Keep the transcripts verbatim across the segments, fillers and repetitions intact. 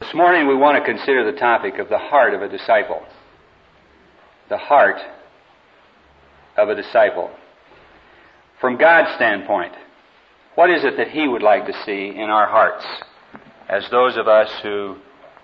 This morning we want to consider the topic of the heart of a disciple. The heart of a disciple. From God's standpoint, what is it that He would like to see in our hearts as those of us who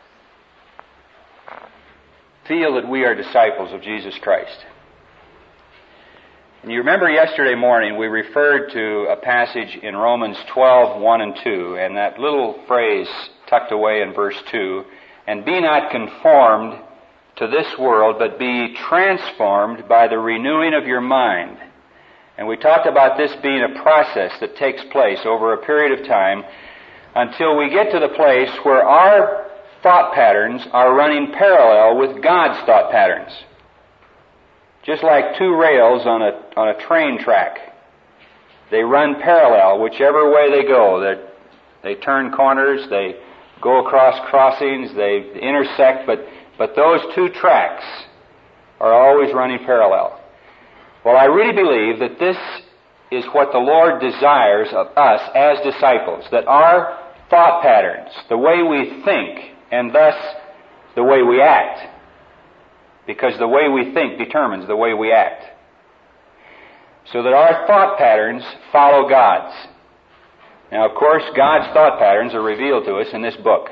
feel that we are disciples of Jesus Christ? And you remember yesterday morning we referred to a passage in Romans twelve, one and two, and that little phrase tucked away in verse two, and be not conformed to this world, but be transformed by the renewing of your mind. And we talked about this being a process that takes place over a period of time until we get to the place where our thought patterns are running parallel with God's thought patterns. Just like two rails on a on a train track. They run parallel whichever way they go. They they turn corners, they go across crossings, they intersect, but but those two tracks are always running parallel. Well, I really believe that this is what the Lord desires of us as disciples, that our thought patterns, the way we think, and thus the way we act, because the way we think determines the way we act, so that our thought patterns follow God's. Now, of course, God's thought patterns are revealed to us in this book.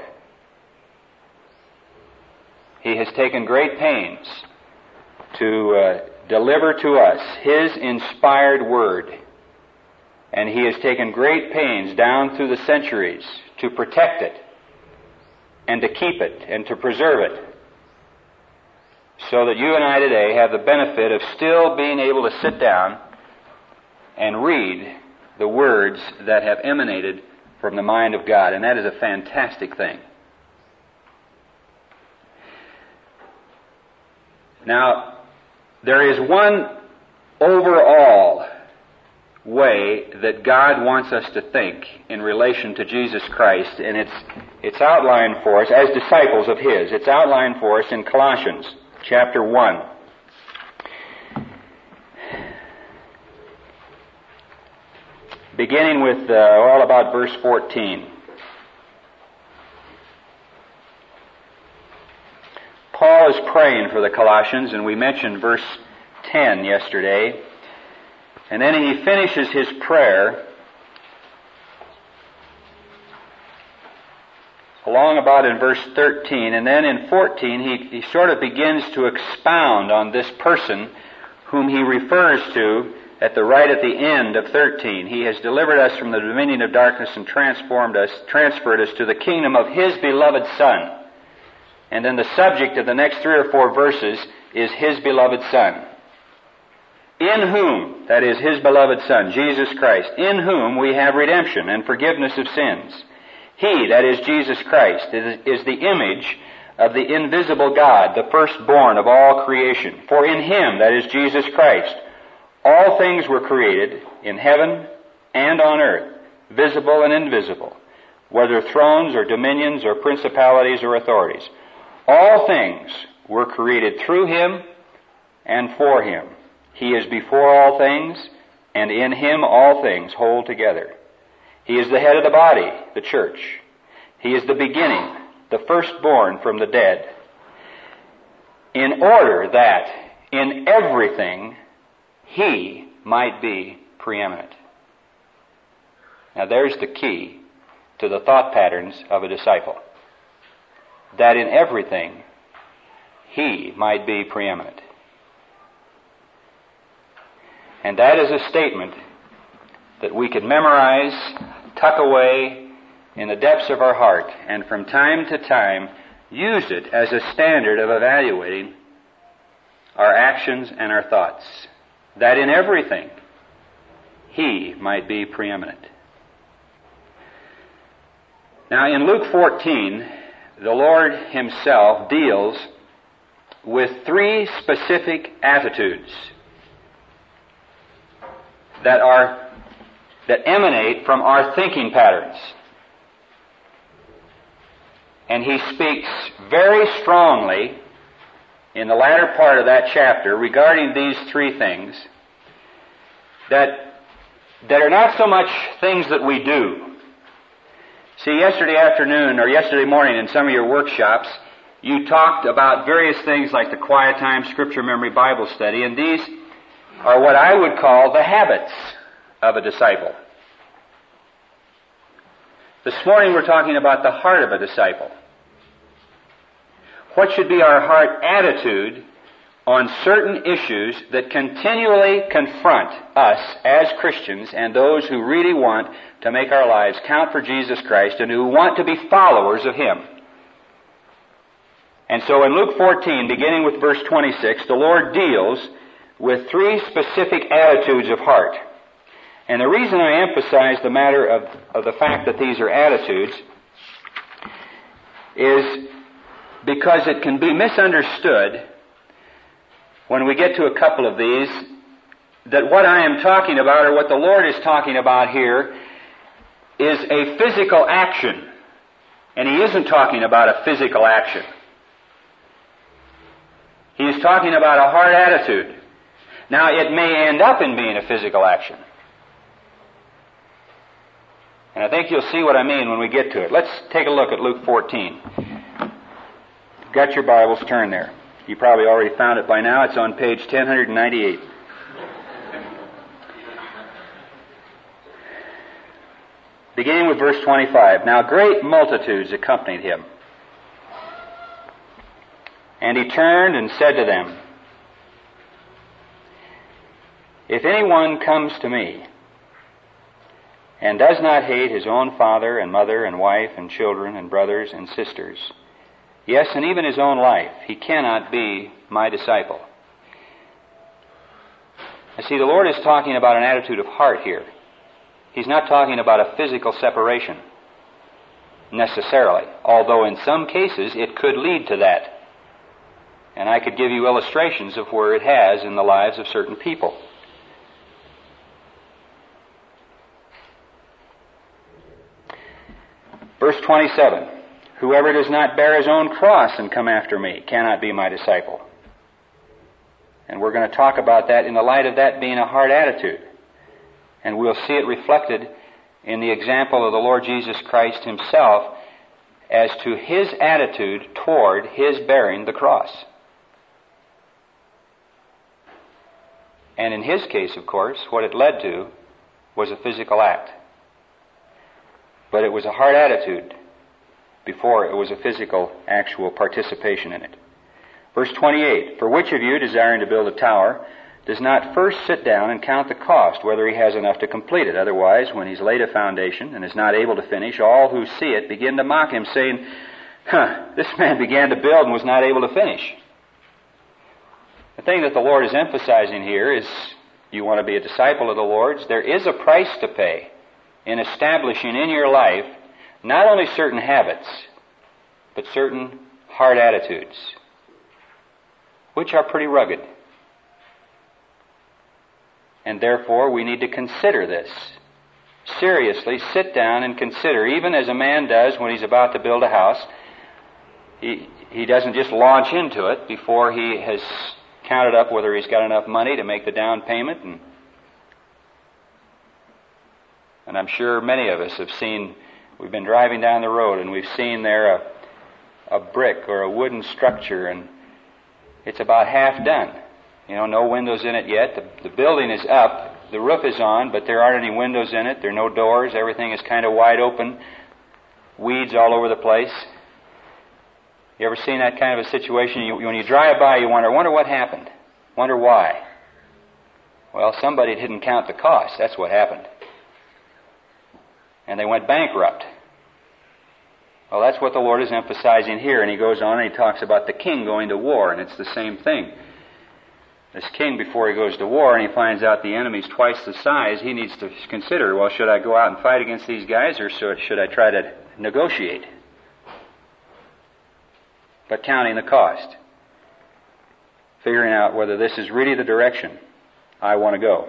He has taken great pains to uh, deliver to us His inspired Word. And He has taken great pains down through the centuries to protect it and to keep it and to preserve it, so that you and I today have the benefit of still being able to sit down and read the words that have emanated from the mind of God. And that is a fantastic thing. Now, there is one overall way that God wants us to think in relation to Jesus Christ, and it's it's outlined for us as disciples of His. It's outlined for us in Colossians chapter one. Beginning with uh, all about verse fourteen. Paul is praying for the Colossians, and we mentioned verse ten yesterday. And then he finishes his prayer along about in verse thirteen, and then in fourteen he, he sort of begins to expound on this person whom he refers to at the right at the end of thirteen. He has delivered us from the dominion of darkness and transformed us, transferred us to the kingdom of His beloved Son. And then the subject of the next three or four verses is His beloved Son. In whom, that is His beloved Son, Jesus Christ, in whom we have redemption and forgiveness of sins. He, that is Jesus Christ, is the image of the invisible God, the firstborn of all creation. For in Him, that is Jesus Christ, all things were created in heaven and on earth, visible and invisible, whether thrones or dominions or principalities or authorities. All things were created through Him and for Him. He is before all things, and in Him all things hold together. He is the head of the body, the church. He is the beginning, the firstborn from the dead, in order that in everything He might be preeminent. Now there's the key to the thought patterns of a disciple. That in everything He might be preeminent. And that is a statement that we can memorize, tuck away in the depths of our heart, and from time to time use it as a standard of evaluating our actions and our thoughts. That in everything He might be preeminent. Now in Luke fourteen, the Lord Himself deals with three specific attitudes that are that emanate from our thinking patterns. And He speaks very strongly in the latter part of that chapter regarding these three things that that are not so much things that we do, See, yesterday afternoon or yesterday morning in some of your workshops, you talked about various things like the quiet time, scripture memory, Bible study, and these are what I would call the habits of a disciple. This morning we're talking about the heart of a disciple. What should be our heart attitude on certain issues that continually confront us as Christians and those who really want to make our lives count for Jesus Christ and who want to be followers of Him. And so in Luke fourteen, beginning with verse twenty-six, the Lord deals with three specific attitudes of heart. And the reason I emphasize the matter of, of the fact that these are attitudes is because it can be misunderstood when we get to a couple of these, that what I am talking about, or what the Lord is talking about here, is a physical action. And He isn't talking about a physical action. He is talking about a heart attitude. Now, it may end up in being a physical action. And I think you'll see what I mean when we get to it. Let's take a look at Luke fourteen. Got your Bibles, turn there. You probably already found it by now. It's on page ten ninety-eight. Beginning with verse twenty-five. Now great multitudes accompanied Him. And He turned and said to them, If anyone comes to me and does not hate his own father and mother and wife and children and brothers and sisters, yes, and even his own life, he cannot be my disciple. You see, the Lord is talking about an attitude of heart here. He's not talking about a physical separation, necessarily, although in some cases it could lead to that. And I could give you illustrations of where it has in the lives of certain people. Verse twenty-seven. Whoever does not bear his own cross and come after me cannot be my disciple. And we're going to talk about that in the light of that being a heart attitude. And we'll see it reflected in the example of the Lord Jesus Christ Himself as to His attitude toward His bearing the cross. And in His case, of course, what it led to was a physical act. But it was a heart attitude before it was a physical, actual participation in it. Verse twenty-eight, For which of you, desiring to build a tower, does not first sit down and count the cost, whether he has enough to complete it? Otherwise, when he's laid a foundation and is not able to finish, all who see it begin to mock him, saying, Huh, this man began to build and was not able to finish. The thing that the Lord is emphasizing here is, you want to be a disciple of the Lord's, there is a price to pay in establishing in your life not only certain habits, but certain heart attitudes, which are pretty rugged. And therefore, we need to consider this. Seriously, sit down and consider, even as a man does when he's about to build a house. He, he doesn't just launch into it before he has counted up whether he's got enough money to make the down payment. And, and I'm sure many of us have seen, we've been driving down the road and we've seen there a, a brick or a wooden structure, and it's about half done. You know, no windows in it yet. The, the building is up. The roof is on, but there aren't any windows in it. There are no doors. Everything is kind of wide open. Weeds all over the place. You ever seen that kind of a situation? You, when you drive by, you wonder, wonder what happened. Wonder why. Well, somebody didn't count the cost. That's what happened. And they went bankrupt. Well, that's what the Lord is emphasizing here. And He goes on and He talks about the king going to war, and it's the same thing. This king, before he goes to war and he finds out the enemy's twice the size, he needs to consider, well, should I go out and fight against these guys, or should I try to negotiate? But counting the cost. Figuring out whether this is really the direction I want to go.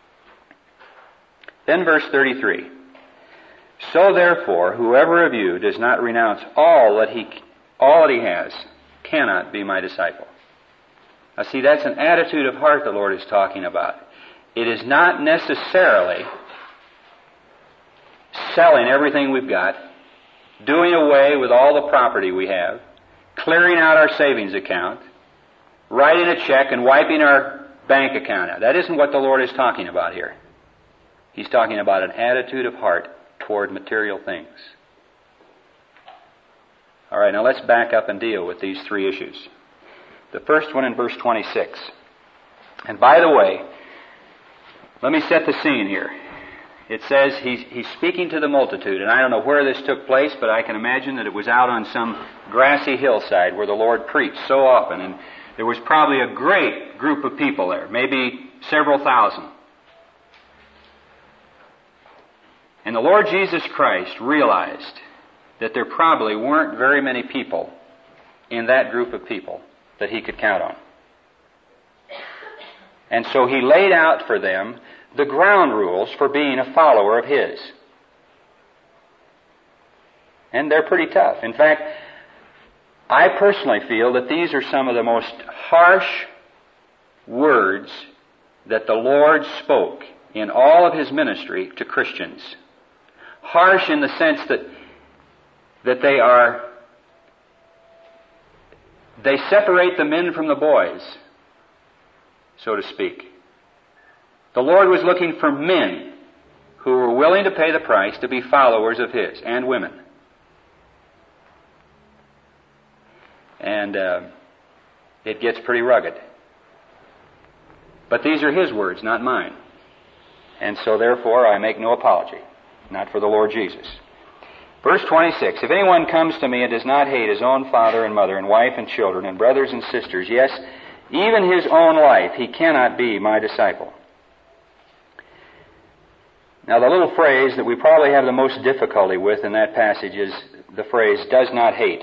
Then verse thirty-three. So therefore, whoever of you does not renounce all that he, all that he has cannot be my disciple. Now see, that's an attitude of heart the Lord is talking about. It is not necessarily selling everything we've got doing away with all the property we have, clearing out our savings account, writing a check and wiping our bank account out. That isn't what the Lord is talking about here. He's talking about an attitude of heart toward material things. All right, now let's back up and deal with these three issues. The first one in verse twenty-six. And by the way, let me set the scene here. It says he's, he's speaking to the multitude, and I don't know where this took place, but I can imagine that it was out on some grassy hillside where the Lord preached so often, and there was probably a great group of people there, maybe several thousand. And the Lord Jesus Christ realized that there probably weren't very many people in that group of people that he could count on. And so he laid out for them the ground rules for being a follower of his. And they're pretty tough. In fact, I personally feel that these are some of the most harsh words that the Lord spoke in all of his ministry to Christians. Harsh in the sense that that they are they separate the men from the boys, so to speak. The Lord was looking for men who were willing to pay the price to be followers of his, and women. And uh, it gets pretty rugged. But these are his words, not mine. And so therefore I make no apology, not for the Lord Jesus. Verse twenty-six, if anyone comes to me and does not hate his own father and mother and wife and children and brothers and sisters, yes, even his own life, he cannot be my disciple. Now, the little phrase that we probably have the most difficulty with in that passage is the phrase, does not hate.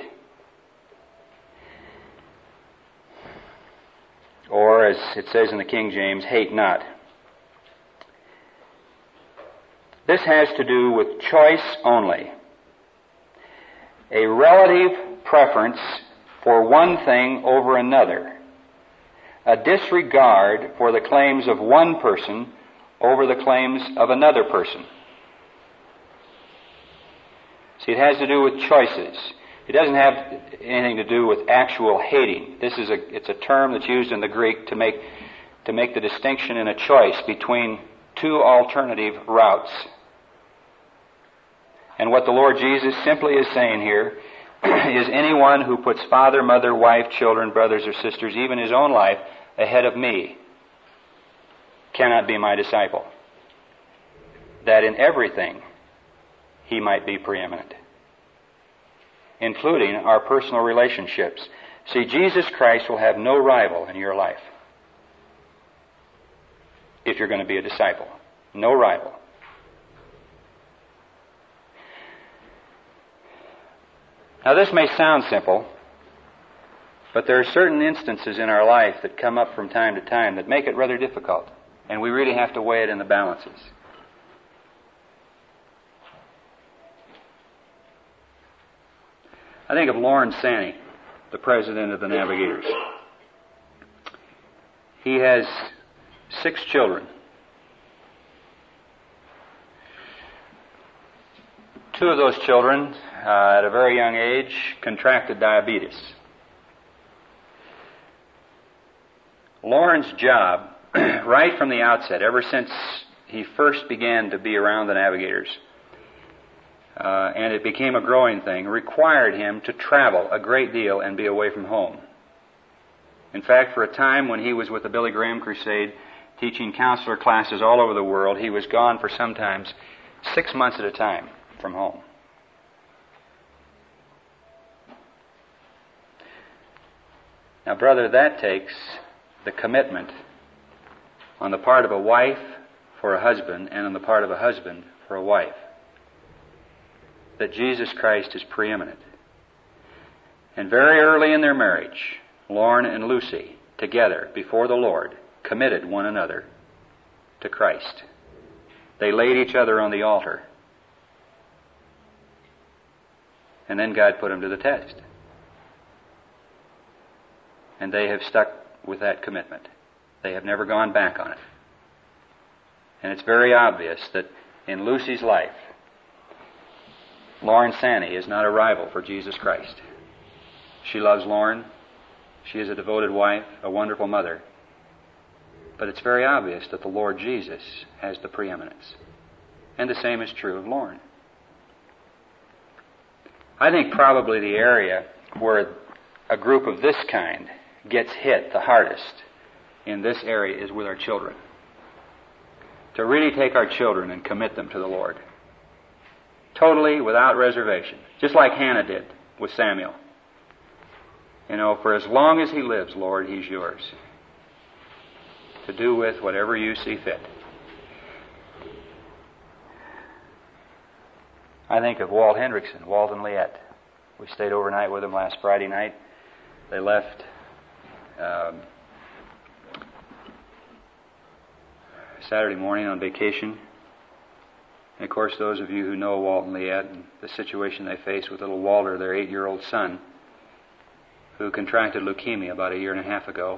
Or, as it says in the King James, hate not. This has to do with choice only. A relative preference for one thing over another. A disregard for the claims of one person over the claims of another person. See, it has to do with choices. It doesn't have anything to do with actual hating. This is a it's a term that's used in the Greek to make to make the distinction in a choice between two alternative routes. And what the Lord Jesus simply is saying here is anyone who puts father, mother, wife, children, brothers or sisters, even his own life, ahead of me, cannot be my disciple. That in everything he might be preeminent, including our personal relationships. See, Jesus Christ will have no rival in your life if you're going to be a disciple. No rival. Now, this may sound simple, but there are certain instances in our life that come up from time to time that make it rather difficult, and we really have to weigh it in the balances. I think of Lawrence Sanney, the president of the Navigators. He has six children. Two of those children, uh, at a very young age, contracted diabetes. Lawrence's job, right from the outset, ever since he first began to be around the Navigators, uh, and it became a growing thing, required him to travel a great deal and be away from home. In fact, for a time when he was with the Billy Graham Crusade, teaching counselor classes all over the world, he was gone for sometimes six months at a time from home. Now, brother, that takes the commitment on the part of a wife for a husband and on the part of a husband for a wife that Jesus Christ is preeminent. And very early in their marriage, Lorne and Lucy, together before the Lord, committed one another to Christ. They laid each other on the altar. And then God put them to the test. And they have stuck with that commitment. They have never gone back on it. And it's very obvious that in Lucy's life, Lauren Sanney is not a rival for Jesus Christ. She loves Lauren. She is a devoted wife, a wonderful mother. But it's very obvious that the Lord Jesus has the preeminence. And the same is true of Lauren. I think probably the area where a group of this kind gets hit the hardest in this area is with our children. To really take our children and commit them to the Lord. Totally, without reservation. Just like Hannah did with Samuel. You know, for as long as he lives, Lord, he's yours. To do with whatever you see fit. I think of Walt Hendrickson, Walt and Liette. We stayed overnight with them last Friday night. They left um, Saturday morning on vacation. And of course, those of you who know Walt and Liette and the situation they face with little Walter, their eight-year-old son, who contracted leukemia about a year and a half ago,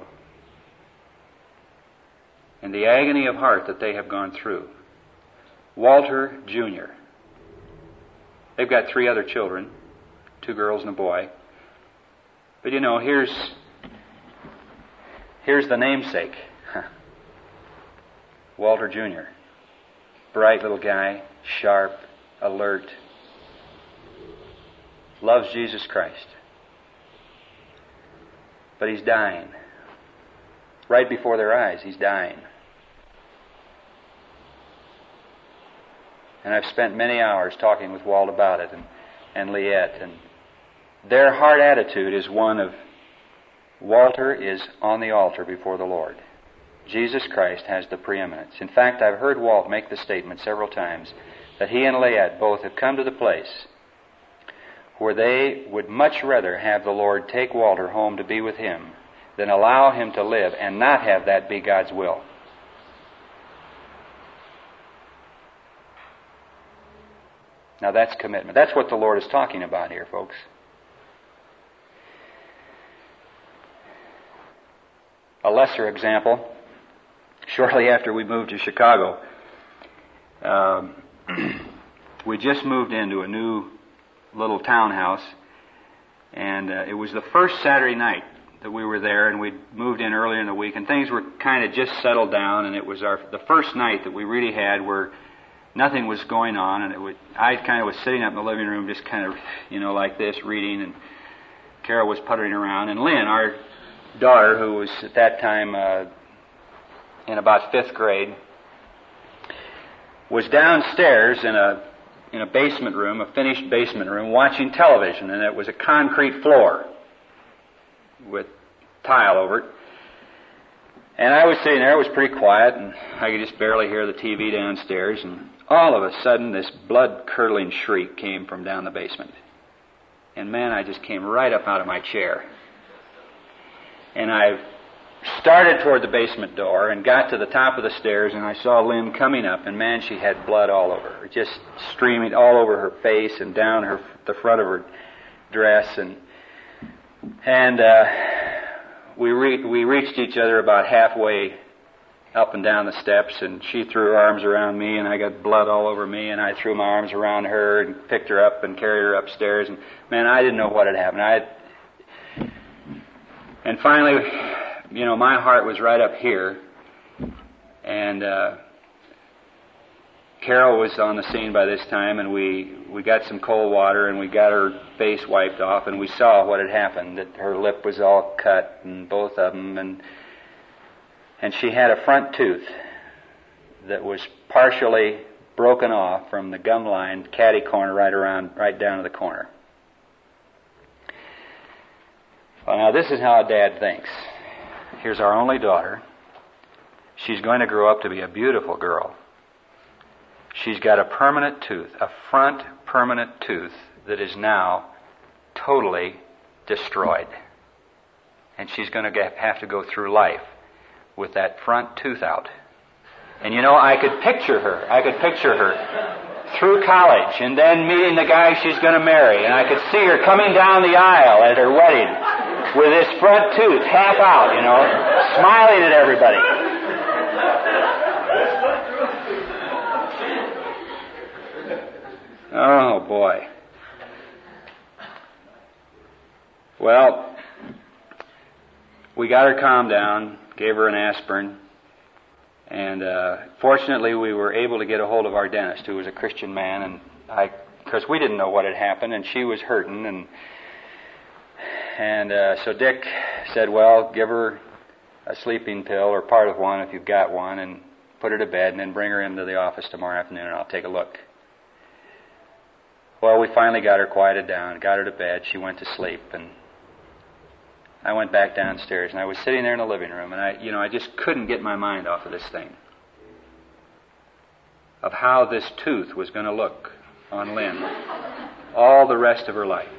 and the agony of heart that they have gone through. Walter Junior They've got three other children, two girls and a boy. But you know, here's here's the namesake. Walter Junior Bright little guy, sharp, alert, loves Jesus Christ. But he's dying. Right before their eyes, he's dying. And I've spent many hours talking with Walt about it and, and Liette. And their heart attitude is one of, Walter is on the altar before the Lord. Jesus Christ has the preeminence. In fact, I've heard Walt make the statement several times that he and Liette both have come to the place where they would much rather have the Lord take Walter home to be with him than allow him to live and not have that be God's will. Now that's commitment. That's what the Lord is talking about here, folks. A lesser example, shortly after we moved to Chicago, um, we just moved into a new little townhouse, and uh, it was the first Saturday night that we were there, and we moved in earlier in the week, and things were kind of just settled down, and it was our the first night that we really had where nothing was going on, and it would, I kind of was sitting up in the living room just kind of, you know, like this, reading, and Carol was puttering around, and Lynn, our daughter, who was at that time uh, in about fifth grade, was downstairs in a in a basement room, a finished basement room, watching television, and it was a concrete floor with tile over it. And I was sitting there, it was pretty quiet, and I could just barely hear the T V downstairs, and all of a sudden this blood-curdling shriek came from down the basement. And man, I just came right up out of my chair. And I started toward the basement door and got to the top of the stairs, and I saw Lynn coming up, and man, she had blood all over her, just streaming all over her face and down her the front of her dress, and and uh, we re- we reached each other about halfway up and down the steps, and she threw her arms around me, and I got blood all over me, and I threw my arms around her and picked her up and carried her upstairs, and man, I didn't know what had happened. I and finally, you know, my heart was right up here, and uh, Carol was on the scene by this time, and we, we got some cold water, and we got her face wiped off, and we saw what had happened, that her lip was all cut, and both of them, and and she had a front tooth that was partially broken off from the gum line, catty corner, right around, right down to the corner. Well, now this is how a dad thinks. Here's our only daughter. She's going to grow up to be a beautiful girl. She's got a permanent tooth, a front permanent tooth that is now totally destroyed. And she's going to have to go through life with that front tooth out. And you know, I could picture her. I could picture her through college and then meeting the guy she's going to marry. And I could see her coming down the aisle at her wedding with this front tooth half out, you know, smiling at everybody. Oh, boy. Well, we got her calmed down, gave her an aspirin, and uh, fortunately we were able to get a hold of our dentist, who was a Christian man, and I, because we didn't know what had happened, and she was hurting, and and uh, so Dick said, well, give her a sleeping pill or part of one if you've got one, and put her to bed, and then bring her into the office tomorrow afternoon, and I'll take a look. Well, we finally got her quieted down, got her to bed. She went to sleep, and I went back downstairs, and I was sitting there in the living room, and I, you know, I just couldn't get my mind off of this thing, of how this tooth was going to look on Lynn all the rest of her life.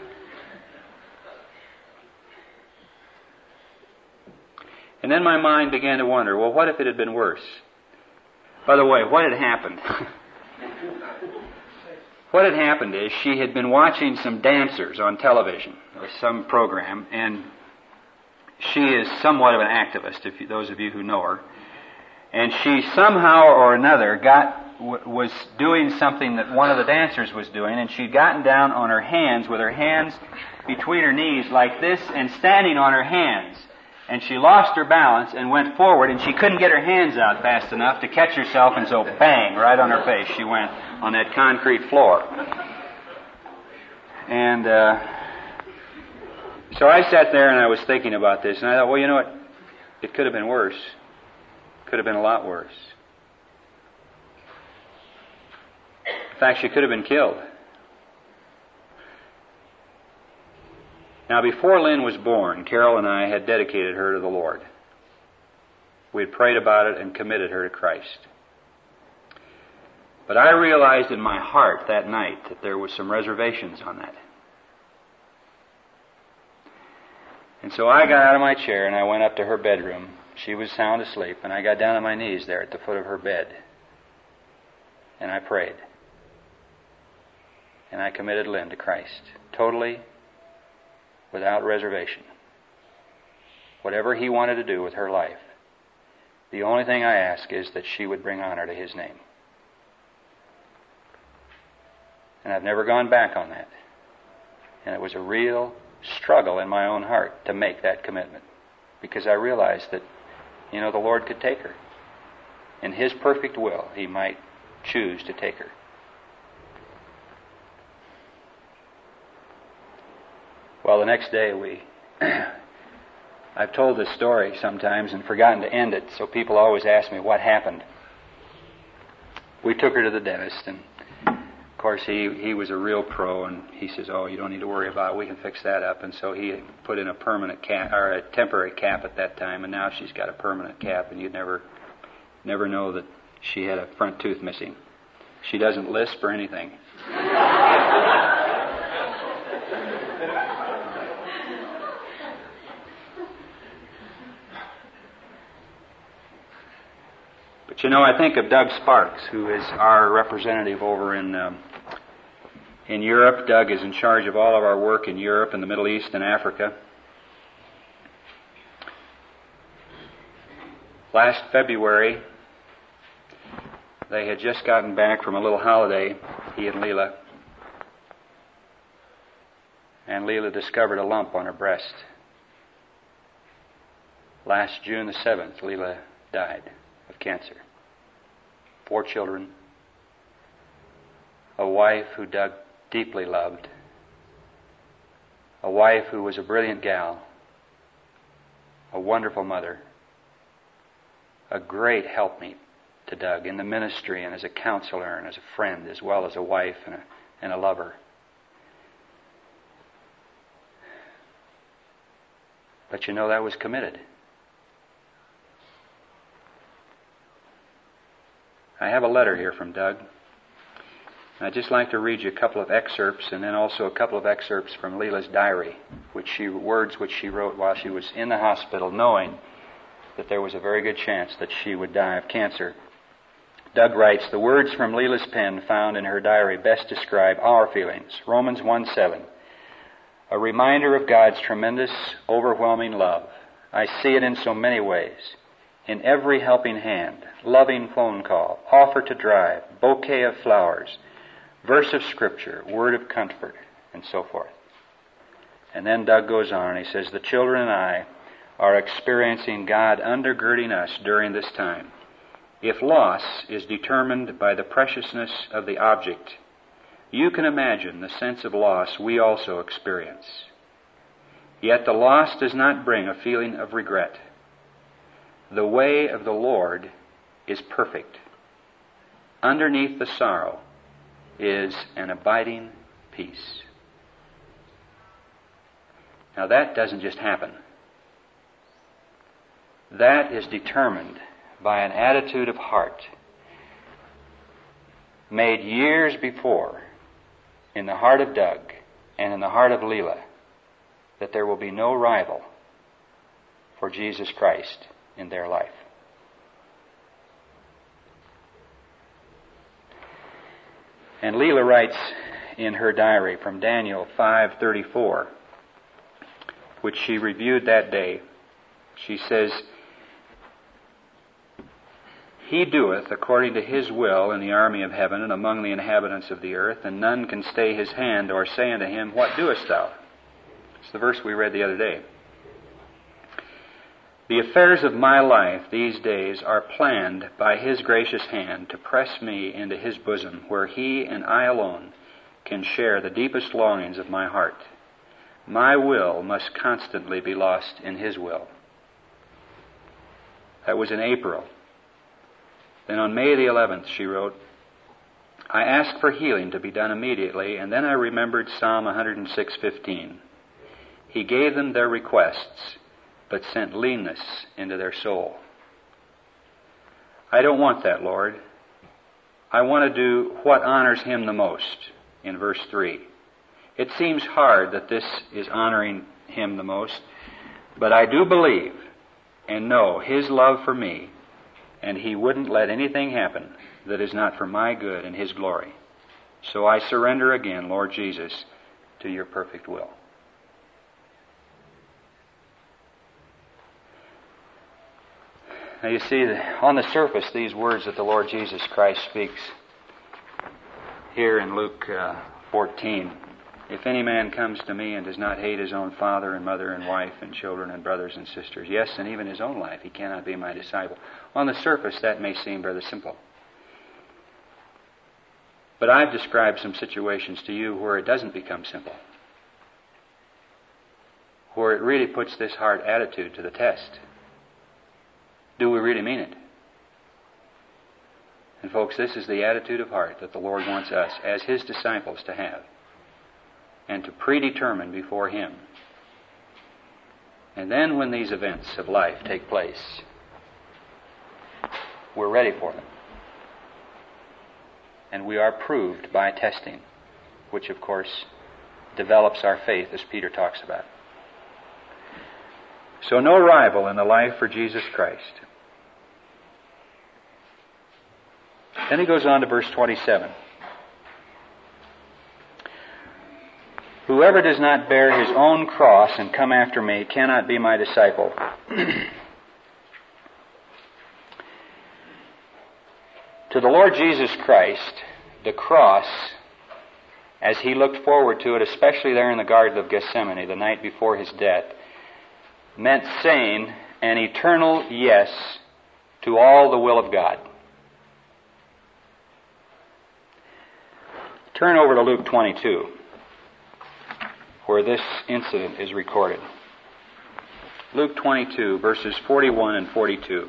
And then my mind began to wonder, well, what if it had been worse? By the way, what had happened? What had happened is she had been watching some dancers on television, or some program, and she is somewhat of an activist, if you, those of you who know her. And she somehow or another got w- was doing something that one of the dancers was doing, and she'd gotten down on her hands with her hands between her knees like this and standing on her hands. And she lost her balance and went forward, and she couldn't get her hands out fast enough to catch herself, and so bang, right on her face she went on that concrete floor. And uh, so I sat there and I was thinking about this, and I thought, well, you know what? It could have been worse. Could have been a lot worse. In fact, she could have been killed. Now, before Lynn was born, Carol and I had dedicated her to the Lord. We had prayed about it and committed her to Christ. But I realized in my heart that night that there was some reservations on that. And so I got out of my chair and I went up to her bedroom. She was sound asleep, and I got down on my knees there at the foot of her bed. And I prayed. And I committed Lynn to Christ. Totally, without reservation. Whatever He wanted to do with her life, the only thing I ask is that she would bring honor to His name. And I've never gone back on that. And it was a real struggle in my own heart to make that commitment, because I realized that, you know, the Lord could take her. In His perfect will, He might choose to take her. Well, the next day we, I've told this story sometimes and forgotten to end it, so people always ask me what happened. We took her to the dentist, and of course he, he was a real pro, and he says, oh, you don't need to worry about it, we can fix that up. And so he put in a permanent cap, or a temporary cap at that time, and now she's got a permanent cap, and you'd never, never know that she had a front tooth missing. She doesn't lisp or anything. But you know, I think of Doug Sparks, who is our representative over in um, in Europe. Doug is in charge of all of our work in Europe and the Middle East and Africa. Last February, they had just gotten back from a little holiday, he and Leela, and Leela discovered a lump on her breast. Last June the seventh, Leela died of cancer. Four children, a wife who Doug deeply loved, a wife who was a brilliant gal, a wonderful mother, a great helpmeet to Doug in the ministry and as a counselor and as a friend, as well as a wife and a, and a lover. But you know, that was committed. I have a letter here from Doug. I'd just like to read you a couple of excerpts, and then also a couple of excerpts from Leela's diary, which she words which she wrote while she was in the hospital, knowing that there was a very good chance that she would die of cancer. Doug writes, the words from Leela's pen found in her diary best describe our feelings. Romans one seven, a reminder of God's tremendous, overwhelming love. I see it in so many ways. In every helping hand, loving phone call, offer to drive, bouquet of flowers, verse of Scripture, word of comfort, and so forth. And then Doug goes on and he says, the children and I are experiencing God undergirding us during this time. If loss is determined by the preciousness of the object, you can imagine the sense of loss we also experience. Yet the loss does not bring a feeling of regret. The way of the Lord is perfect. Underneath the sorrow is an abiding peace. Now that doesn't just happen. That is determined by an attitude of heart made years before in the heart of Doug and in the heart of Leela, that there will be no rival for Jesus Christ in their life. And Leela writes in her diary from Daniel five thirty-four, which she reviewed that day. She says, He doeth according to His will in the army of heaven and among the inhabitants of the earth, and none can stay His hand or say unto Him, What doest thou? It's the verse we read the other day. The affairs of my life these days are planned by His gracious hand to press me into His bosom, where He and I alone can share the deepest longings of my heart. My will must constantly be lost in His will. That was in April. Then on May the eleventh, she wrote, I asked for healing to be done immediately, and then I remembered Psalm one oh six fifteen. He gave them their requests, but sent leanness into their soul. I don't want that, Lord. I want to do what honors Him the most, in verse three. It seems hard that this is honoring Him the most, but I do believe and know His love for me, and He wouldn't let anything happen that is not for my good and His glory. So I surrender again, Lord Jesus, to Your perfect will. Now you see, on the surface, these words that the Lord Jesus Christ speaks here in Luke uh, fourteen. If any man comes to me and does not hate his own father and mother and wife and children and brothers and sisters, yes, and even his own life, he cannot be my disciple. On the surface, that may seem rather simple. But I've described some situations to you where it doesn't become simple, where it really puts this heart attitude to the test. Do we really mean it? And folks, this is the attitude of heart that the Lord wants us as His disciples to have and to predetermine before Him. And then when these events of life take place, we're ready for them. And we are proved by testing, which of course develops our faith, as Peter talks about. So no rival in the life for Jesus Christ. Then he goes on to verse twenty-seven. Whoever does not bear his own cross and come after me cannot be my disciple. To the Lord Jesus Christ, the cross, as He looked forward to it, especially there in the Garden of Gethsemane, the night before His death, meant saying an eternal yes to all the will of God. Turn over to Luke twenty-two, where this incident is recorded. Luke twenty-two, verses forty-one and forty-two.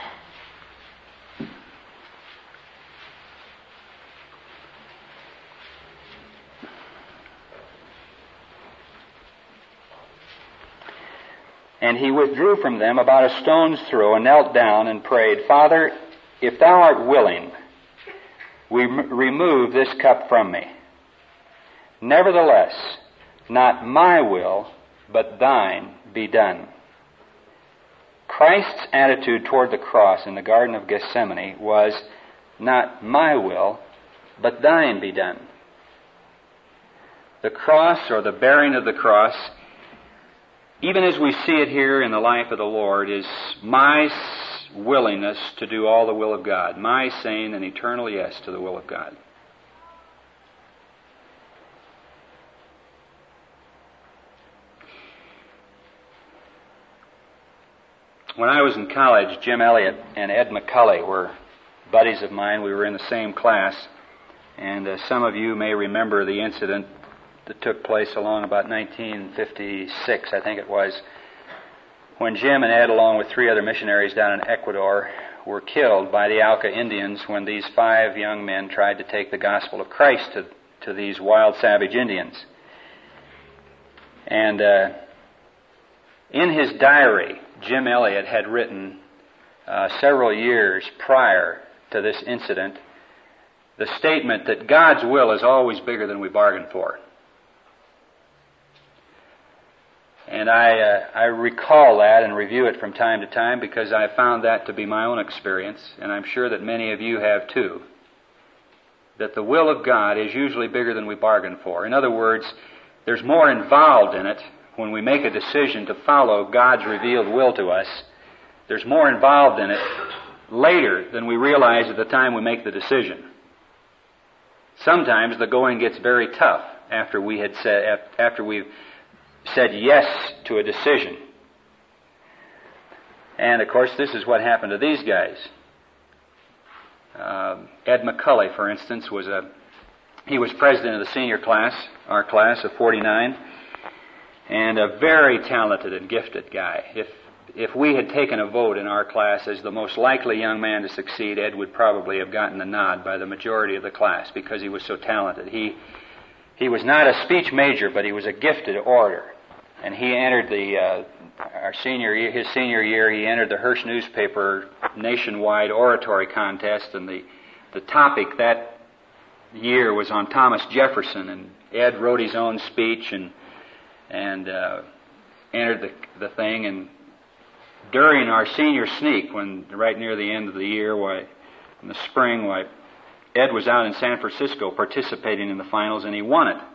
And he withdrew from them about a stone's throw and knelt down and prayed, Father, if thou art willing, we m- remove this cup from me. Nevertheless, not my will, but thine be done. Christ's attitude toward the cross in the Garden of Gethsemane was, not my will, but thine be done. The cross, or the bearing of the cross, even as we see it here in the life of the Lord, is my willingness to do all the will of God, my saying an eternal yes to the will of God. When I was in college, Jim Elliott and Ed McCully were buddies of mine. We were in the same class. And uh, some of you may remember the incident that took place along about nineteen fifty-six, I think it was, when Jim and Ed, along with three other missionaries down in Ecuador, were killed by the Auca Indians when these five young men tried to take the gospel of Christ to, to these wild, savage Indians. And uh, in his diary, Jim Elliott had written uh, several years prior to this incident the statement that God's will is always bigger than we bargained for. And I, uh, I recall that and review it from time to time because I found that to be my own experience, and I'm sure that many of you have too, that the will of God is usually bigger than we bargained for. In other words, there's more involved in it when we make a decision to follow God's revealed will to us. There's more involved in it later than we realize at the time we make the decision. Sometimes the going gets very tough after we had said, after we've said yes to a decision. And of course, this is what happened to these guys. Uh, Ed McCully, for instance, was a he was president of the senior class, our class of forty-nine, and a very talented and gifted guy. If if we had taken a vote in our class as the most likely young man to succeed, Ed would probably have gotten the nod by the majority of the class because he was so talented. He he was not a speech major, but he was a gifted orator. And he entered the uh, our senior year, his senior year. He entered the Hearst newspaper nationwide oratory contest, and the the topic that year was on Thomas Jefferson. And Ed wrote his own speech and and uh, entered the the thing. And during our senior sneak, when right near the end of the year, why in the spring, why Ed was out in San Francisco participating in the finals, and he won it.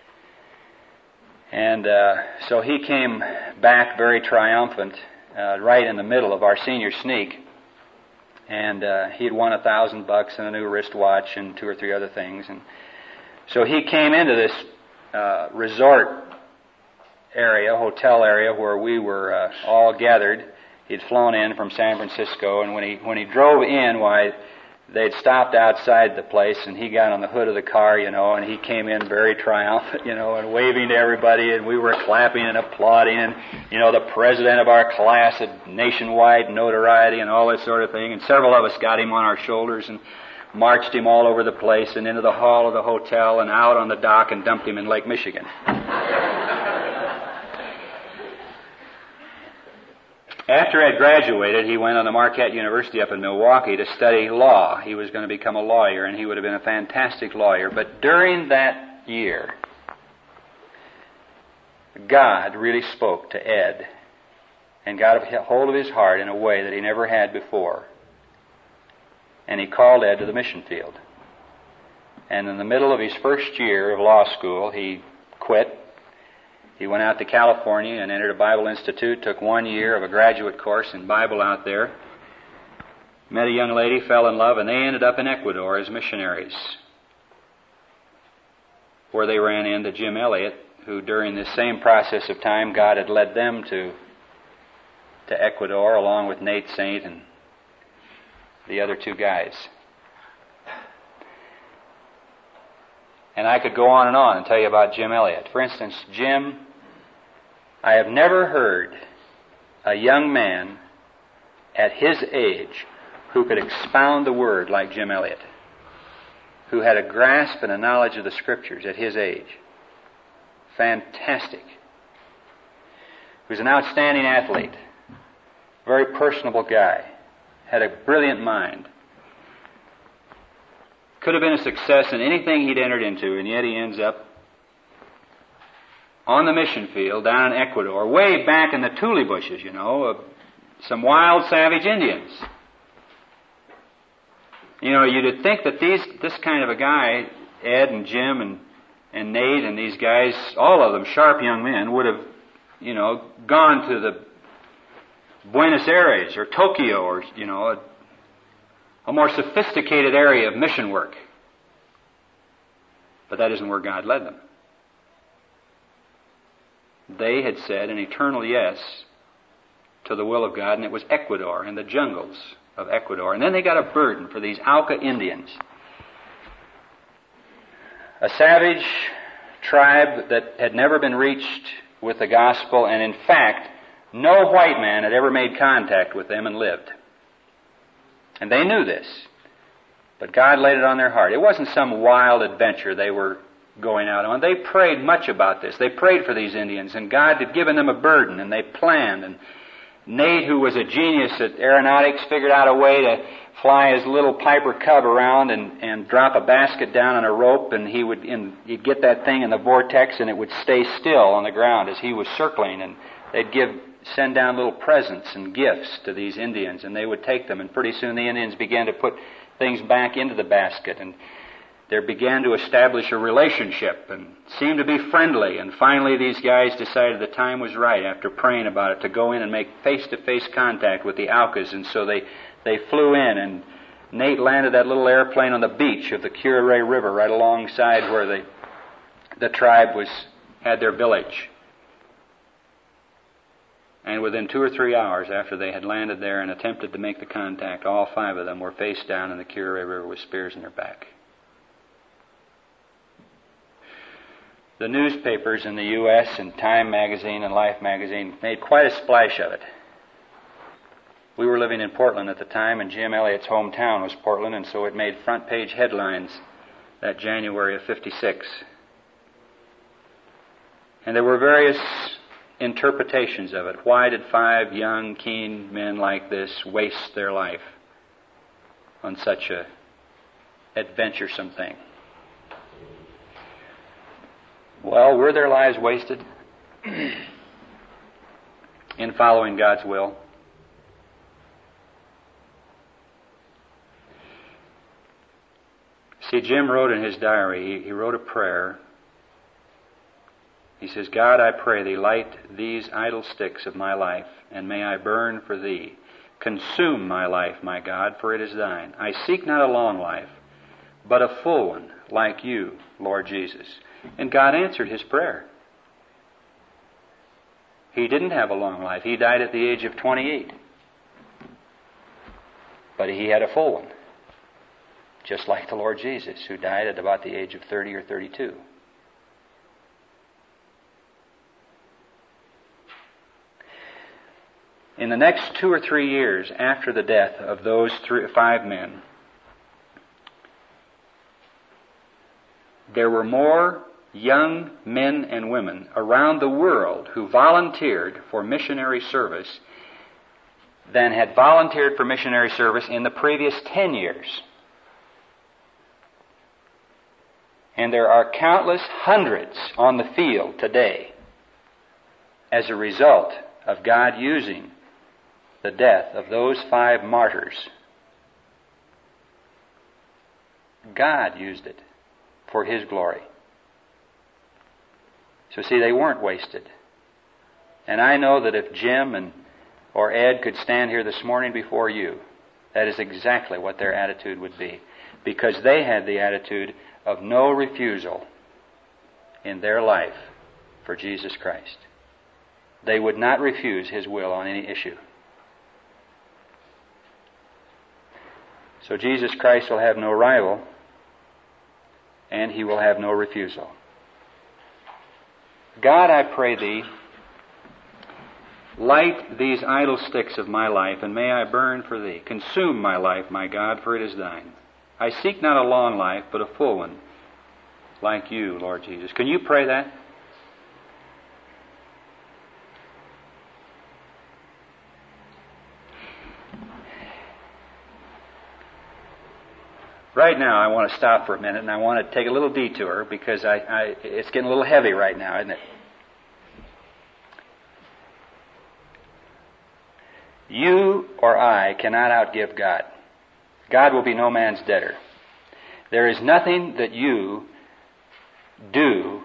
And uh, so he came back very triumphant uh, right in the middle of our senior sneak. And uh, he had won a thousand bucks and a new wristwatch and two or three other things. And so he came into this uh, resort area, hotel area, where we were uh, all gathered. He'd flown in from San Francisco, and when he when he drove in, why, they'd stopped outside the place, and he got on the hood of the car, you know, and he came in very triumphant, you know, and waving to everybody, and we were clapping and applauding, and, you know, the president of our class had nationwide notoriety and all that sort of thing, and several of us got him on our shoulders and marched him all over the place and into the hall of the hotel and out on the dock and dumped him in Lake Michigan. After Ed graduated, he went on to Marquette University up in Milwaukee to study law. He was going to become a lawyer, and he would have been a fantastic lawyer. But during that year, God really spoke to Ed and got a hold of his heart in a way that he never had before. And he called Ed to the mission field. And in the middle of his first year of law school, he quit. He went out to California and entered a Bible Institute, took one year of a graduate course in Bible out there, met a young lady, fell in love, and they ended up in Ecuador as missionaries, where they ran into Jim Elliott, who during this same process of time, God had led them to, to Ecuador, along with Nate Saint and the other two guys. And I could go on and on and tell you about Jim Elliott. For instance, Jim, I have never heard a young man at his age who could expound the Word like Jim Elliott, who had a grasp and a knowledge of the Scriptures at his age. Fantastic. He was an outstanding athlete, very personable guy, had a brilliant mind. Could have been a success in anything he'd entered into, and yet he ends up on the mission field down in Ecuador, way back in the tule bushes, you know, of some wild, savage Indians. You know, you'd think that these this kind of a guy, Ed and Jim and, and Nate and these guys, all of them sharp young men, would have, you know, gone to the Buenos Aires or Tokyo or, you know, a, a more sophisticated area of mission work. But that isn't where God led them. They had said an eternal yes to the will of God, and it was Ecuador, in the jungles of Ecuador. And then they got a burden for these Auca Indians, a savage tribe that had never been reached with the gospel, and in fact, no white man had ever made contact with them and lived. And they knew this, but God laid it on their heart. It wasn't some wild adventure they were going out on. They prayed much about this. They prayed for these Indians, and God had given them a burden, and they planned. And Nate, who was a genius at aeronautics, figured out a way to fly his little Piper Cub around and, and drop a basket down on a rope, and he would in, he'd get that thing in the vortex, and it would stay still on the ground as he was circling, and they'd give send down little presents and gifts to these Indians, and they would take them, and pretty soon the Indians began to put things back into the basket, and they began to establish a relationship and seemed to be friendly. And finally these guys decided the time was right, after praying about it, to go in and make face-to-face contact with the Aucas. And so they, they flew in, and Nate landed that little airplane on the beach of the Curare River right alongside where the, the tribe was had their village. And within two or three hours after they had landed there and attempted to make the contact, all five of them were face down in the Curare River with spears in their back. The newspapers in the U S and Time magazine and Life magazine made quite a splash of it. We were living in Portland at the time, and Jim Elliott's hometown was Portland, and so it made front page headlines that January of fifty-six. And there were various interpretations of it. Why did five young, keen men like this waste their life on such a adventuresome thing? Well, were their lives wasted in following God's will? See, Jim wrote in his diary, he, he wrote a prayer. He says, God, I pray Thee, light these idle sticks of my life, and may I burn for Thee. Consume my life, my God, for it is Thine. I seek not a long life, but a full one, like You, Lord Jesus. And God answered his prayer. He didn't have a long life. He died at the age of twenty-eight. But he had a full one. Just like the Lord Jesus, who died at about the age of thirty or thirty-two. In the next two or three years after the death of those three, five men, there were more young men and women around the world who volunteered for missionary service than had volunteered for missionary service in the previous ten years. And there are countless hundreds on the field today as a result of God using the death of those five martyrs. God used it for His glory. So see, they weren't wasted. And I know that if Jim and or Ed could stand here this morning before you, that is exactly what their attitude would be. Because they had the attitude of no refusal in their life for Jesus Christ. They would not refuse His will on any issue. So Jesus Christ will have no rival, and He will have no refusal. God, I pray Thee, light these idle sticks of my life, and may I burn for Thee. Consume my life, my God, for it is Thine. I seek not a long life, but a full one, like You, Lord Jesus. Can you pray that? Right now, I want to stop for a minute, and I want to take a little detour, because I, I, it's getting a little heavy right now, isn't it? You or I cannot outgive God. God will be no man's debtor. There is nothing that you do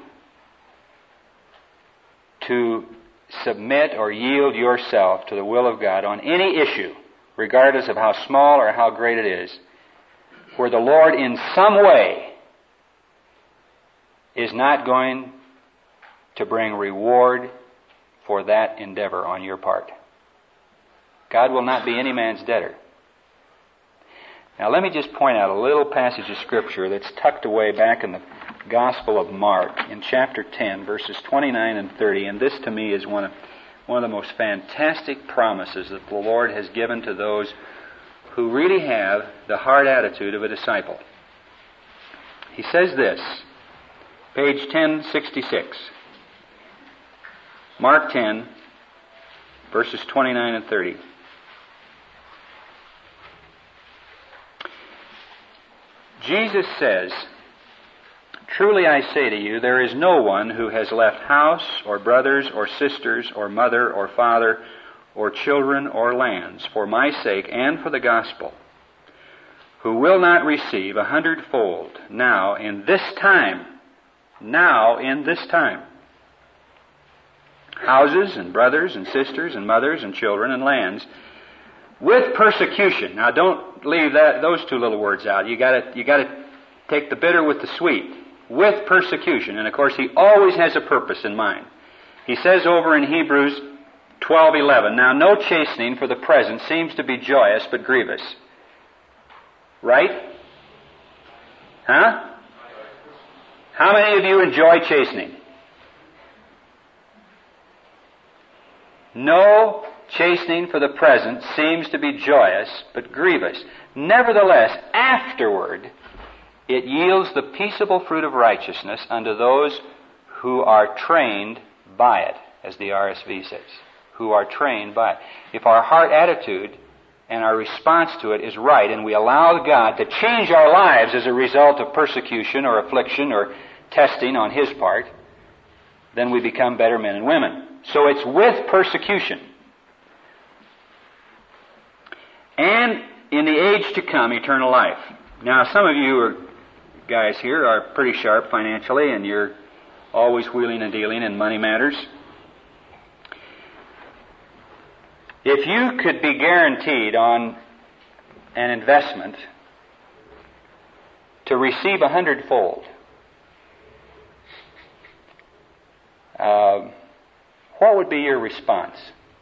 to submit or yield yourself to the will of God on any issue, regardless of how small or how great it is, where the Lord in some way is not going to bring reward for that endeavor on your part. God will not be any man's debtor. Now let me just point out a little passage of Scripture that's tucked away back in the Gospel of Mark in chapter ten, verses twenty-nine and thirty, and this to me is one of, one of the most fantastic promises that the Lord has given to those who really have the heart attitude of a disciple. He says this, page ten sixty-six, Mark ten, verses twenty-nine and thirty. Jesus says, "Truly I say to you, there is no one who has left house or brothers or sisters or mother or father or children or lands for my sake and for the gospel, who will not receive a hundredfold now in this time, now in this time, houses and brothers and sisters and mothers and children and lands, with persecution." Now don't leave that those two little words out. You gotta you gotta take the bitter with the sweet. With persecution. And of course he always has a purpose in mind. He says over in Hebrews twelve eleven, "Now no chastening for the present seems to be joyous but grievous." Right? Huh? How many of you enjoy chastening? No chastening for the present seems to be joyous, but grievous. Nevertheless, afterward, it yields the peaceable fruit of righteousness unto those who are trained by it, as the R S V says. Who are trained by it. If our heart attitude and our response to it is right, and we allow God to change our lives as a result of persecution or affliction or testing on His part, then we become better men and women. So it's with persecution. And in the age to come, eternal life. Now, some of you are, guys here are pretty sharp financially, and you're always wheeling and dealing in money matters. If you could be guaranteed on an investment to receive a hundredfold, uh, what would be your response?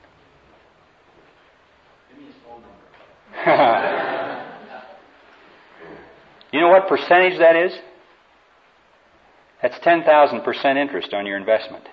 You know what percentage that is? That's ten thousand percent interest on your investment.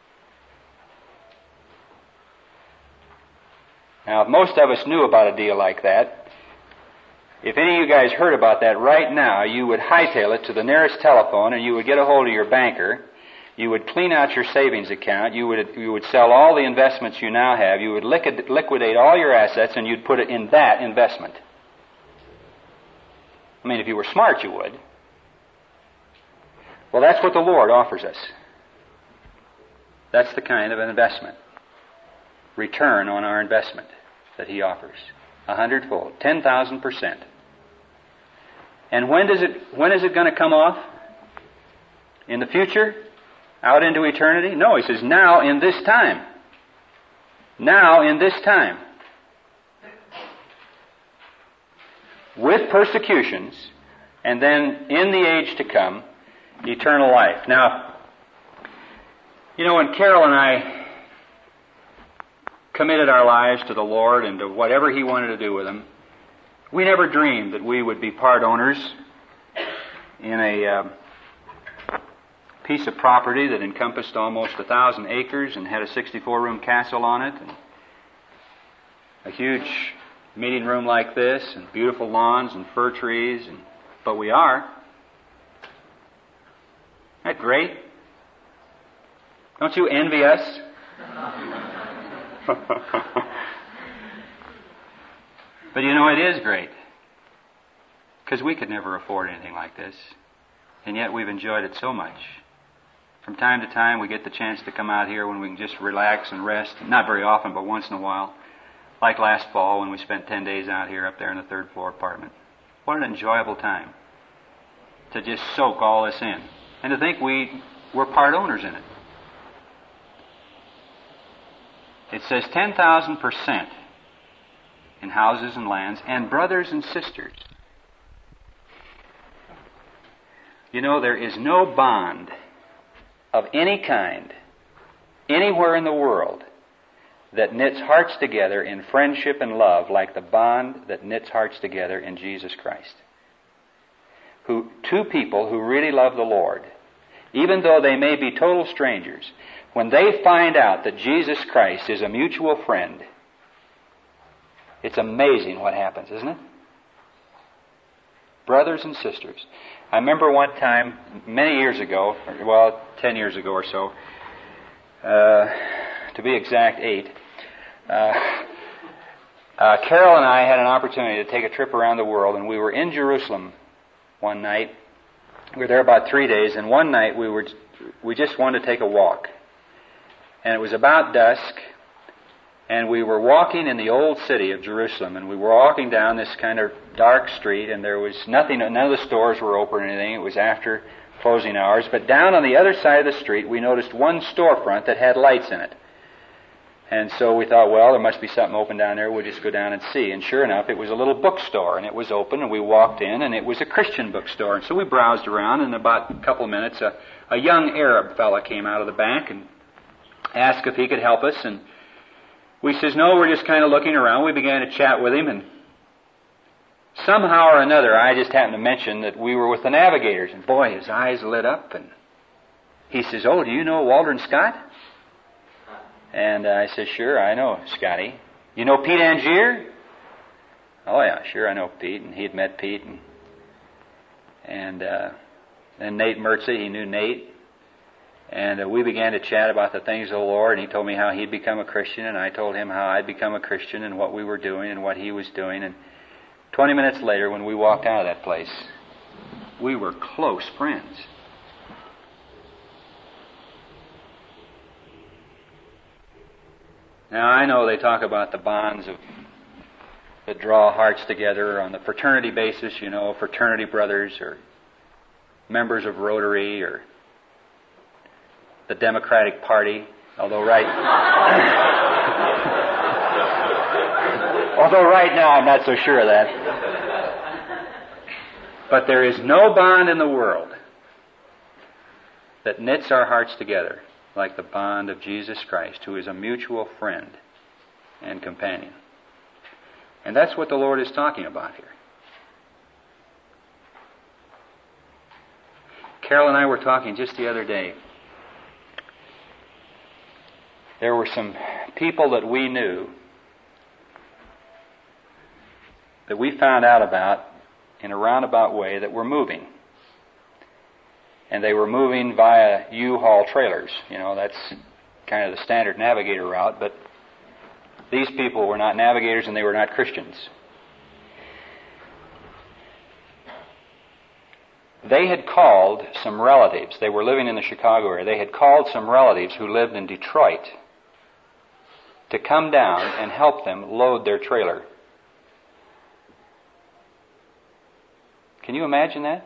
Now, if most of us knew about a deal like that, if any of you guys heard about that right now, you would hightail it to the nearest telephone and you would get a hold of your banker. You would clean out your savings account. You would you would sell all the investments you now have. You would liquid, liquidate all your assets, and you'd put it in that investment. I mean, if you were smart, you would. Well, that's what the Lord offers us. That's the kind of an investment. Return on our investment that He offers. A hundredfold. Ten thousand percent. And when does it, when is it going to come off? In the future? Out into eternity? No, He says, now in this time. Now in this time. With persecutions, and then in the age to come, eternal life. Now, you know, when Carol and I committed our lives to the Lord and to whatever He wanted to do with them, we never dreamed that we would be part owners in a uh, piece of property that encompassed almost a thousand acres and had a sixty-four room castle on it, and a huge meeting room like this, and beautiful lawns and fir trees, and but we are. Isn't that great? Don't you envy us? But you know, it is great. Because we could never afford anything like this. And yet we've enjoyed it so much. From time to time we get the chance to come out here when we can just relax and rest. Not very often, but once in a while. Like last fall when we spent ten days out here up there in the third floor apartment. What an enjoyable time to just soak all this in. And to think we were part owners in it. It says ten thousand percent in houses and lands, and brothers and sisters. You know, there is no bond of any kind anywhere in the world that knits hearts together in friendship and love like the bond that knits hearts together in Jesus Christ. Who, two people who really love the Lord, even though they may be total strangers, when they find out that Jesus Christ is a mutual friend, it's amazing what happens, isn't it? Brothers and sisters. I remember one time, many years ago, well, ten years ago or so, uh, to be exact, eight, uh, uh, Carol and I had an opportunity to take a trip around the world, and we were in Jerusalem one night. We were there about three days, and one night we were we just wanted to take a walk. And it was about dusk, and we were walking in the old city of Jerusalem, and we were walking down this kind of dark street, and there was nothing, none of the stores were open or anything. It was after closing hours. But down on the other side of the street, we noticed one storefront that had lights in it. And so we thought, well, there must be something open down there. We'll just go down and see. And sure enough, it was a little bookstore, and it was open, and we walked in, and it was a Christian bookstore. And so we browsed around, and in about a couple of minutes, a, a young Arab fella came out of the back and asked if he could help us. And we says, no, we're just kind of looking around. We began to chat with him, and somehow or another, I just happened to mention that we were with the Navigators. And boy, his eyes lit up, and he says, oh, do you know Waldron Scott? And uh, I said, sure, I know Scotty. You know Pete Angier? Oh, yeah, sure, I know Pete. And he had met Pete. And, and uh, then Nate Mertze, he knew Nate. And uh, we began to chat about the things of the Lord. And he told me how he'd become a Christian. And I told him how I'd become a Christian and what we were doing and what he was doing. And twenty minutes later, when we walked out of that place, we were close friends. Now, I know they talk about the bonds of that draw hearts together on the fraternity basis, you know, fraternity brothers or members of Rotary or the Democratic Party, although right although right now I'm not so sure of that. But there is no bond in the world that knits our hearts together like the bond of Jesus Christ, who is a mutual friend and companion. And that's what the Lord is talking about here. Carol and I were talking just the other day. There were some people that we knew that we found out about in a roundabout way that were moving. And they were moving via U-Haul trailers. You know, that's kind of the standard navigator route, but these people were not navigators and they were not Christians. They had called some relatives. They were living in the Chicago area. They had called some relatives who lived in Detroit to come down and help them load their trailer. Can you imagine that?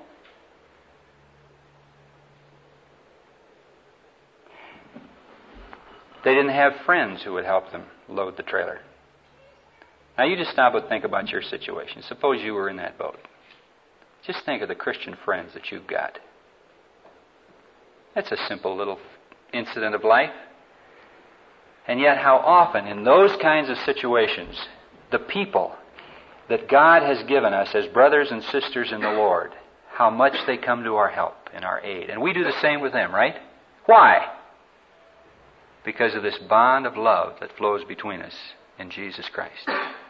They didn't have friends who would help them load the trailer. Now you just stop and think about your situation. Suppose you were in that boat. Just think of the Christian friends that you've got. That's a simple little incident of life. And yet how often in those kinds of situations, the people that God has given us as brothers and sisters in the Lord, how much they come to our help and our aid. And we do the same with them, right? Why? Because of this bond of love that flows between us in Jesus Christ.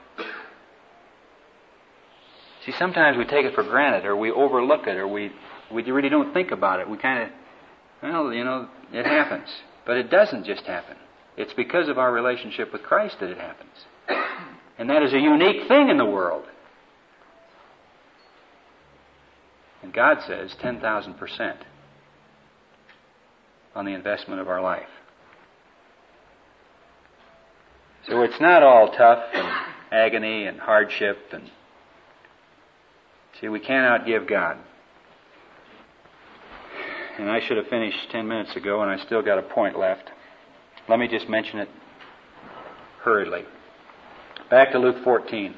See, sometimes we take it for granted, or we overlook it, or we, we really don't think about it. We kind of, well, you know, it happens. But it doesn't just happen. It's because of our relationship with Christ that it happens. And that is a unique thing in the world. And God says ten thousand percent on the investment of our life. So it's not all tough and agony and hardship. And see, we cannot give God. And I should have finished ten minutes ago, and I still got a point left. Let me just mention it hurriedly. Back to Luke fourteen.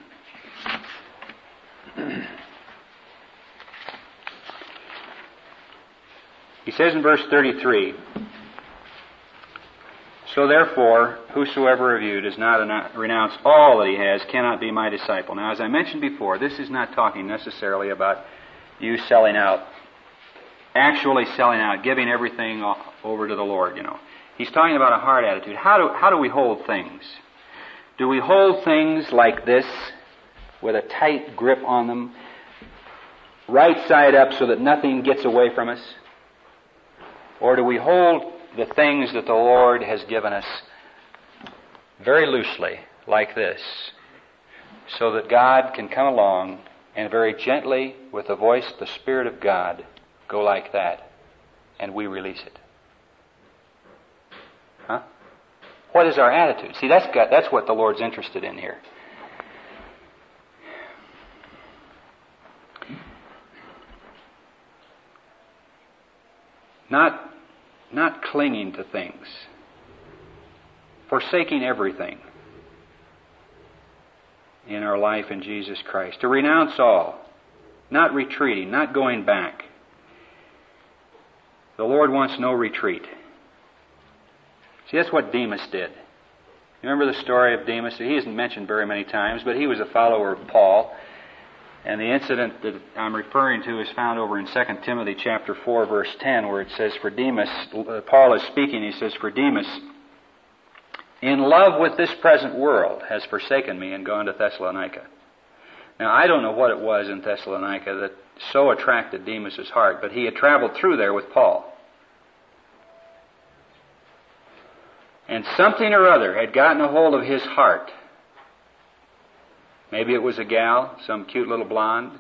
He says in verse thirty-three, So therefore, whosoever of you does not renounce all that he has cannot be my disciple. Now, as I mentioned before, this is not talking necessarily about you selling out, actually selling out, giving everything over to the Lord, you know. He's talking about a heart attitude. How do, how do we hold things? Do we hold things like this, with a tight grip on them, right side up so that nothing gets away from us? Or do we hold the things that the Lord has given us very loosely, like this, so that God can come along and very gently, with the voice of the Spirit of God, go like that, and we release it? Huh? What is our attitude? See, that's got, that's what the Lord's interested in here. Not, not clinging to things. Forsaking everything in our life in Jesus Christ. To renounce all. Not retreating, not going back. The Lord wants no retreat. See, that's what Demas did. You remember the story of Demas? He isn't mentioned very many times, but he was a follower of Paul. And the incident that I'm referring to is found over in Second Timothy chapter four, verse ten, where it says, for Demas, Paul is speaking, he says, for Demas, in love with this present world, has forsaken me and gone to Thessalonica. Now, I don't know what it was in Thessalonica that so attracted Demas' heart, but he had traveled through there with Paul. And something or other had gotten a hold of his heart. Maybe it was a gal, some cute little blonde.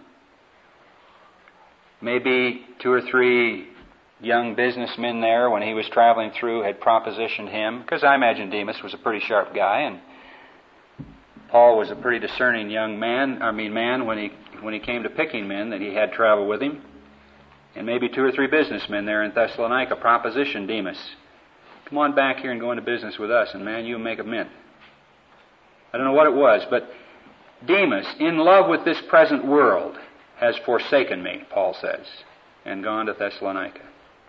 Maybe two or three young businessmen there, when he was traveling through, had propositioned him, because I imagine Demas was a pretty sharp guy, and Paul was a pretty discerning young man, I mean man, when he when he came to picking men that he had travel with him. And maybe two or three businessmen there in Thessalonica propositioned Demas, come on back here and go into business with us, and man, you make a mint. I don't know what it was, but Demas, in love with this present world, has forsaken me, Paul says, and gone to Thessalonica.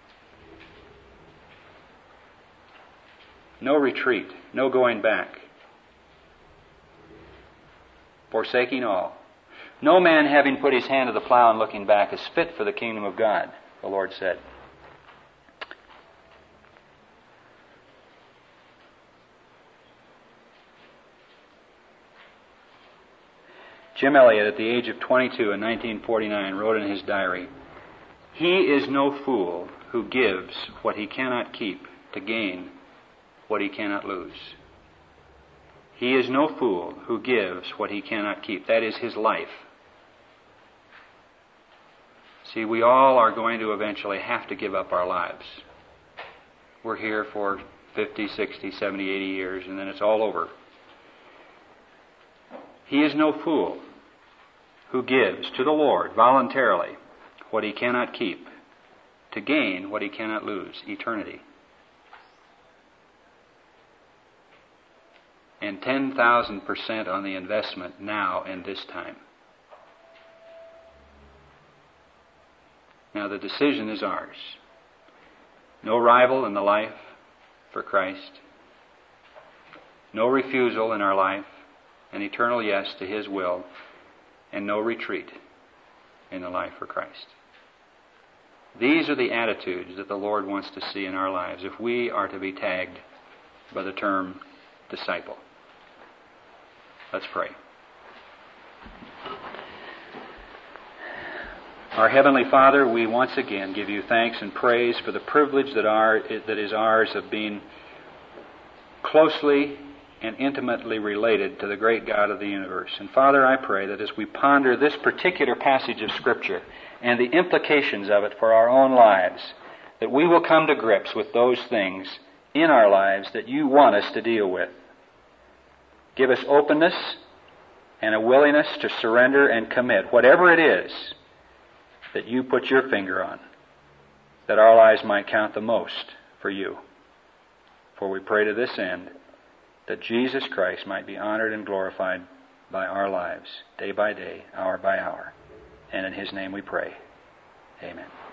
No retreat, no going back. Forsaking all. No man having put his hand to the plow and looking back is fit for the kingdom of God, the Lord said. Jim Elliot, at the age of twenty-two in nineteen forty-nine, wrote in his diary, he is no fool who gives what he cannot keep to gain what he cannot lose. He is no fool who gives what he cannot keep. That is his life. See, we all are going to eventually have to give up our lives. We're here for fifty, sixty, seventy, eighty years, and then it's all over. He is no fool who gives to the Lord voluntarily what he cannot keep to gain what he cannot lose, eternity. And ten thousand percent on the investment now and this time. Now the decision is ours. No rival in the life for Christ. No refusal in our life. An eternal yes to His will. And no retreat in the life for Christ. These are the attitudes that the Lord wants to see in our lives if we are to be tagged by the term disciple. Let's pray. Our Heavenly Father, we once again give you thanks and praise for the privilege that, are, that is ours of being closely and intimately related to the great God of the universe. And Father, I pray that as we ponder this particular passage of Scripture and the implications of it for our own lives, that we will come to grips with those things in our lives that you want us to deal with. Give us openness and a willingness to surrender and commit, whatever it is that you put your finger on, that our lives might count the most for you. For we pray to this end, that Jesus Christ might be honored and glorified by our lives, day by day, hour by hour. And in His name we pray. Amen.